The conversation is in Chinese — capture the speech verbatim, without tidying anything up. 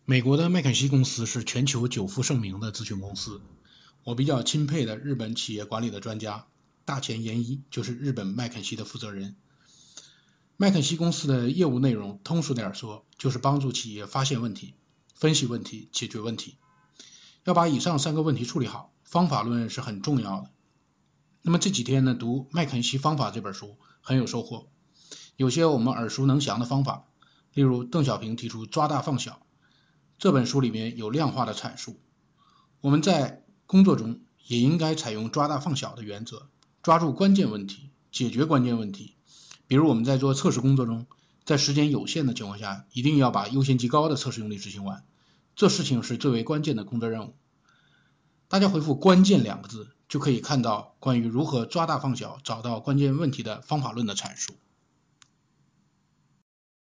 美国的麦肯锡公司是全球久负盛名的咨询公司，我比较钦佩的日本企业管理的专家大前研一就是日本麦肯锡的负责人。麦肯锡公司的业务内容通俗点说，就是帮助企业发现问题、分析问题、解决问题。要把以上三个问题处理好，方法论是很重要的。那么这几天呢，读《麦肯锡方法》这本书很有收获，有些我们耳熟能详的方法，例如邓小平提出抓大放小，这本书里面有量化的阐述。我们在工作中也应该采用抓大放小的原则，抓住关键问题，解决关键问题。比如我们在做测试工作中，在时间有限的情况下，一定要把优先级高的测试用例执行完，这事情是最为关键的工作任务。大家回复关键两个字，就可以看到关于如何抓大放小，找到关键问题的方法论的阐述。